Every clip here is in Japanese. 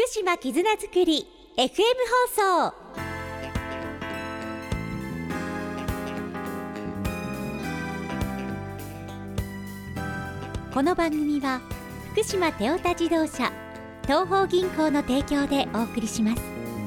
福島絆づくり FM 放送。この番組は福島テオタ自動車東邦銀行の提供でお送りします。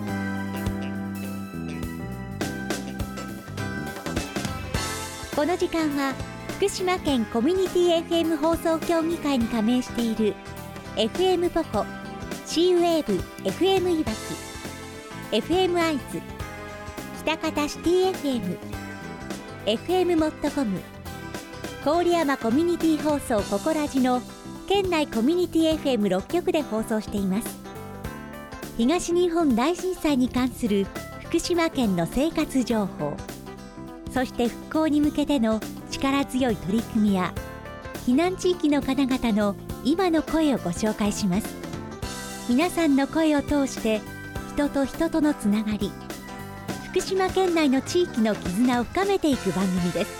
この時間は福島県コミュニティ FM 放送協議会に加盟している FM ポコ、C ウェーブ FM いわき、 FM アイズ、喜多方シティ FM、 FM モットコム、郡山コミュニティ放送ココラジの県内コミュニティ FM6 局で放送しています。東日本大震災に関する福島県の生活情報、そして復興に向けての力強い取り組みや避難地域の方々の今の声をご紹介します。皆さんの声を通して人と人とのつながり、福島県内の地域の絆を深めていく番組です。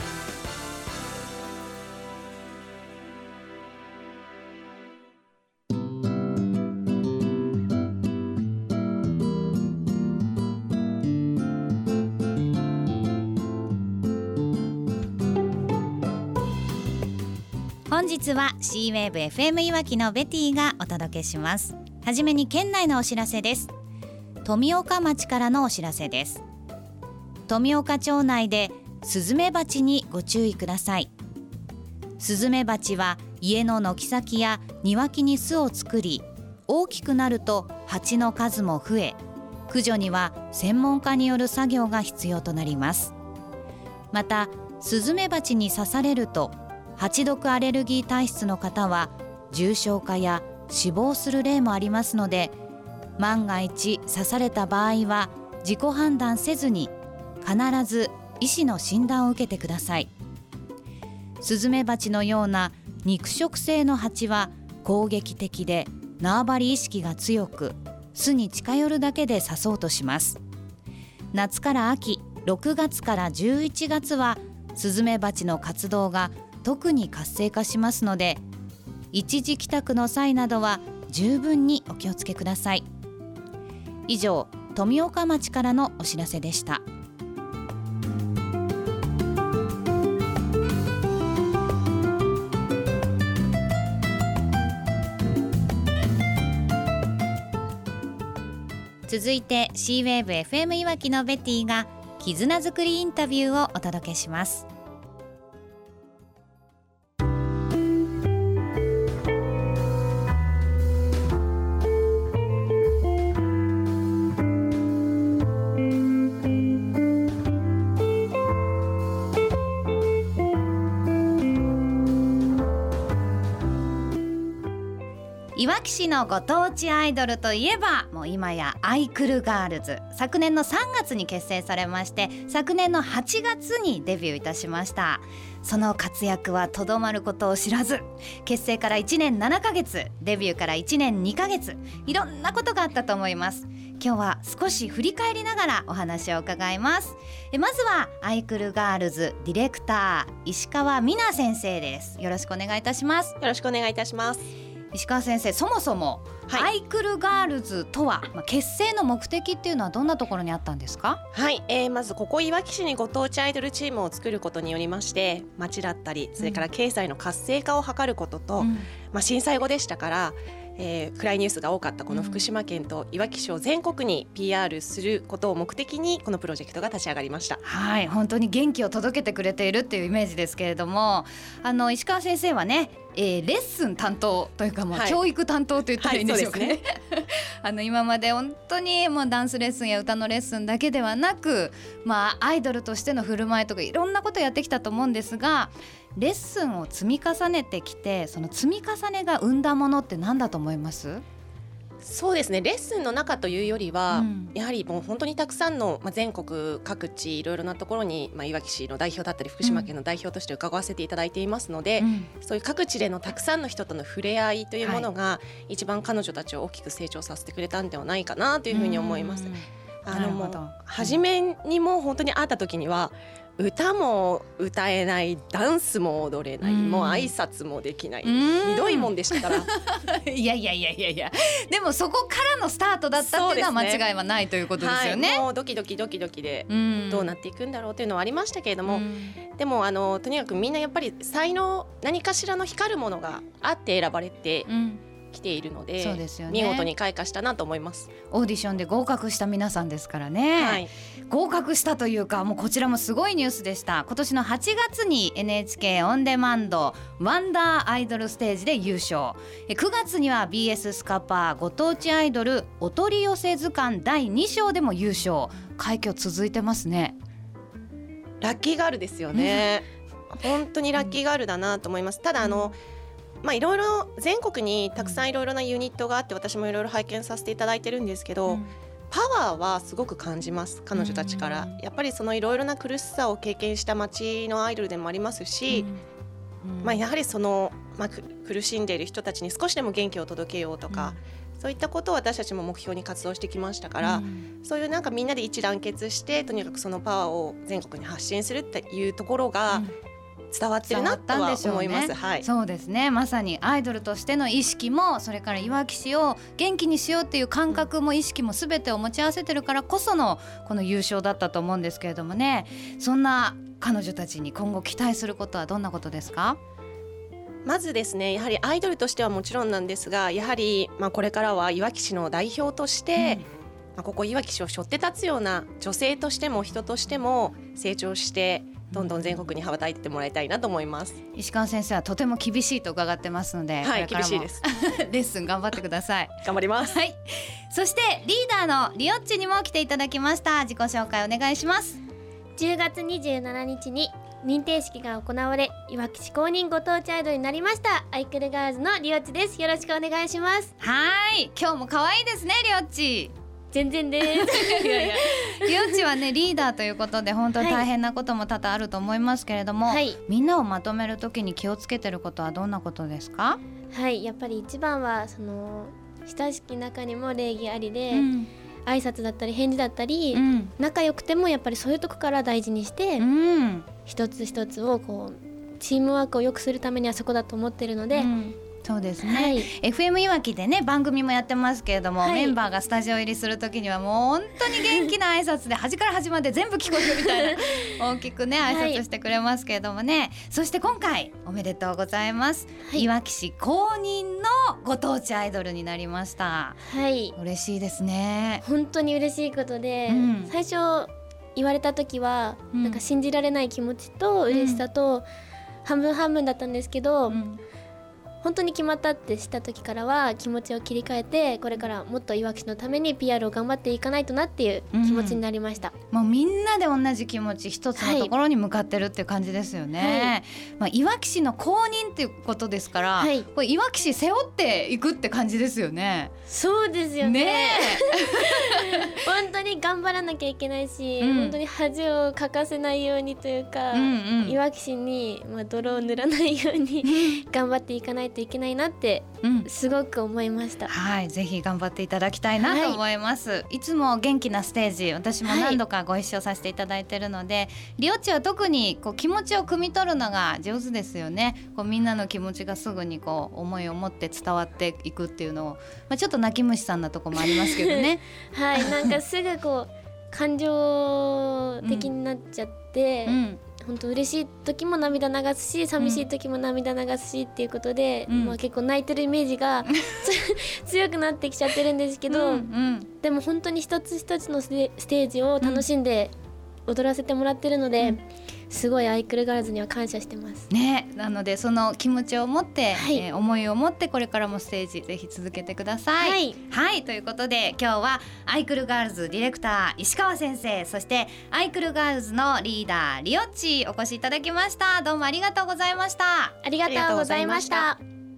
本日は C ウェーブ FM いわきのベティがお届けします。はじめに県内のお知らせです。富岡町からのお知らせです。富岡町内でスズメバチにご注意ください。スズメバチは家の軒先や庭木に巣を作り、大きくなると蜂の数も増え、駆除には専門家による作業が必要となります。またスズメバチに刺されると蜂毒アレルギー体質の方は重症化や死亡する例もありますので、万が一刺された場合は自己判断せずに必ず医師の診断を受けてください。スズメバチのような肉食性の蜂は攻撃的で縄張り意識が強く、巣に近寄るだけで刺そうとします。夏から秋、6月から11月はスズメバチの活動が特に活性化しますので、一時帰宅の際などは十分にお気をつけください。以上、富岡町からのお知らせでした。続いて C ウェーブ FM いわきのベティが絆づくりインタビューをお届けします。いわき市のご当地アイドルといえば、もう今やアイクルガールズ、昨年の3月に結成されまして、昨年の8月にデビューいたしました。その活躍はとどまることを知らず、結成から1年7ヶ月、デビューから1年2ヶ月、いろんなことがあったと思います。今日は少し振り返りながらお話を伺います。まずはアイクルガールズディレクター石川美奈先生です。よろしくお願いいたします。 よろしくお願いいたします。 石川先生、そもそも、アイクルガールズとは、結成の目的っていうのはどんなところにあったんですか？ はい、まずここいわき市にご当地アイドルチームを作ることによりまして、町だったりそれから経済の活性化を図ることと、震災後でしたから、暗いニュースが多かったこの福島県といわき市を全国に PR することを目的にこのプロジェクトが立ち上がりました。 はい、本当に元気を届けてくれているっていうイメージですけれども、石川先生はね、レッスン担当というか、もう教育担当と言ったらいいんでしょうかね。今まで本当にもうダンスレッスンや歌のレッスンだけではなく、アイドルとしての振る舞いとかいろんなことやってきたと思うんですが、レッスンを積み重ねてきて、その積み重ねが生んだものって何だと思います？ そうですね、レッスンの中というよりは、やはりもう本当にたくさんの、全国各地いろいろなところに、いわき市の代表だったり福島県の代表として伺わせていただいていますので、そういう各地でのたくさんの人との触れ合いというものが、一番彼女たちを大きく成長させてくれたんではないかなというふうに思います。もう初めにもう本当に会った時には歌も歌えない、ダンスも踊れない、もう挨拶もできない、ひどいもんでしたからいやでもそこからのスタートだったっていうのは間違いはないということですよね。 はい、もうドキドキでどうなっていくんだろうというのはありましたけれども、でもとにかくみんなやっぱり才能、何かしらの光るものがあって選ばれて来ているので、 そうですよね、 見事に開花したなと思います。 オーディションで合格した皆さんですからね、はい、合格したというか、もうこちらもすごいニュースでした。今年の8月に NHK オンデマンドワンダーアイドルステージで優勝、9月には BS スカパーご当地アイドルお取り寄せ図鑑第2章でも優勝。快挙続いてますね。 ラッキーガールですよね本当にラッキーガールだなと思います。ただいろいろ全国にたくさんいろいろなユニットがあって、私もいろいろ拝見させていただいてるんですけど、パワーはすごく感じます、彼女たちから。やっぱりそのいろいろな苦しさを経験した街のアイドルでもありますし、やはりその、苦しんでいる人たちに少しでも元気を届けようとか、そういったことを私たちも目標に活動してきましたから、そういうみんなで一致団結してとにかくそのパワーを全国に発信するっていうところが、伝わってるなとは思います。はい、 そうですね。まさにアイドルとしての意識も、それからいわき市を元気にしようっていう感覚も意識も全てを持ち合わせてるからこそのこの優勝だったと思うんですけれどもね。そんな彼女たちに今後期待することはどんなことですか？ まずですね、やはりアイドルとしてはもちろんなんですが、やはりこれからはいわき市の代表として、ここいわき市を背負って立つような女性としても人としても成長してどんどん全国に羽ばたいてもらいたいなと思います。 石川先生はとても厳しいと伺ってますので、 はい、厳しいですレッスン頑張ってください頑張ります、 はい、そしてリーダーのリオッチにも来ていただきました。自己紹介お願いします。 10月27日に認定式が行われ、いわき市公認ご当地アイドルになりましたアイクルガールズのリオッチです。よろしくお願いします。 はい、今日も可愛いですね、リオッチ。 全然ですいやリオッチはね、リーダーということで本当に大変なことも多々あると思いますけれども、はい、みんなをまとめるときに気をつけてることはどんなことですか？ はい、やっぱり一番はその親しき中にも礼儀ありで、挨拶だったり返事だったり、仲良くてもやっぱりそういうとこから大事にして、一つ一つをこうチームワークを良くするためにはそこだと思ってるので、 そうですね、はい、FM いわきでね番組もやってますけれども、メンバーがスタジオ入りするときにはもう本当に元気な挨拶で端から端まで全部聞こえるみたいな大きくね挨拶してくれますけれどもね、そして今回おめでとうございます、いわき市公認のご当地アイドルになりました。 はい、 嬉しいですね。 本当に嬉しいことで、最初言われた時は、なんか信じられない気持ちと嬉しさと、半分半分だったんですけど、本当に決まったってした時からは気持ちを切り替えて、これからもっといわき市のために PR を頑張っていかないとなっていう気持ちになりました、 もうみんなで同じ気持ち、一つのところに向かってるっていう感じですよね、いわき市の公認っていうことですから、これいわき市背負っていくって感じですよね。 そうですよね本当に頑張らなきゃいけないし、本当に恥をかかせないようにというか、いわき市に、泥を塗らないように頑張っていかないといけないなってすごく思いました、 はい、ぜひ頑張っていただきたいなと思います、いつも元気なステージ、私も何度かご一緒させていただいているので、リオッチは特にこう気持ちを汲み取るのが上手ですよね。こうみんなの気持ちがすぐにこう思いを持って伝わっていくっていうのを、ちょっと泣き虫さんなとこもありますけどねはい、なんかすぐこう感情的になっちゃって、本当嬉しい時も涙流すし、寂しい時も涙流すしっていうことで、結構泣いてるイメージが強くなってきちゃってるんですけど、でも本当に一つ一つのステージを楽しんで踊らせてもらってるので、すごいアイクルガールズには感謝してますね。なのでその気持ちを持って、思いを持ってこれからもステージぜひ続けてください。はい、ということで今日はアイクルガールズディレクター石川先生、そしてアイクルガールズのリーダーリオッチお越しいただきました。どうもありがとうございました。 ありがとうございました。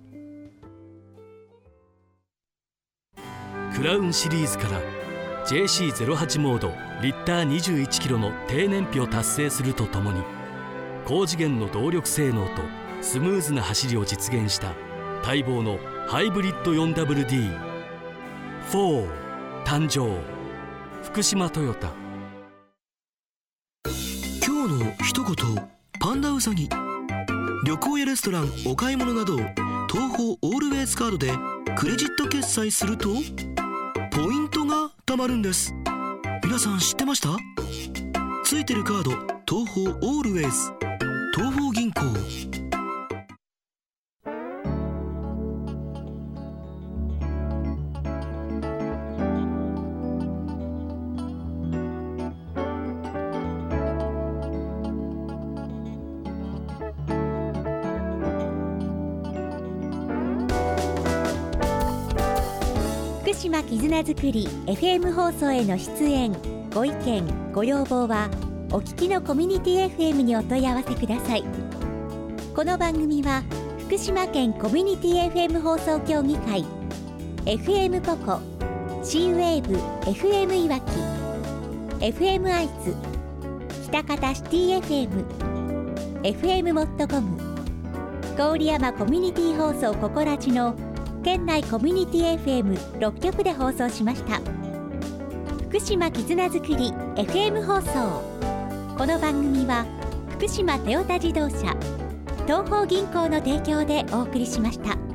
クラウンシリーズから JC08 モードリッター21キロの低燃費を達成するとともに、高次元の動力性能とスムーズな走りを実現した待望のハイブリッド 4WD4 誕生。福島トヨタ。 今日の一言パンダウサギ。旅行やレストラン、お買い物など東宝オールウェイズカードでクレジット決済するとポイントが貯まるんです。皆さん知ってました？ついてるカード東宝オールウェイズ、東宝銀行。 福島絆づくり FM 放送への出演、ご意見ご要望はお聞きのコミュニティ FM にお問い合わせください。この番組は福島県コミュニティ FM 放送協議会、 FM ポコ、 C-WAVE FM いわき、 FM 愛知、喜多方シティ FM、 FM モットコム、郡山コミュニティ放送ココラジの県内コミュニティ FM6 局で放送しました。福島絆づくり FM 放送。この番組は福島トヨタ自動車、東邦銀行の提供でお送りしました。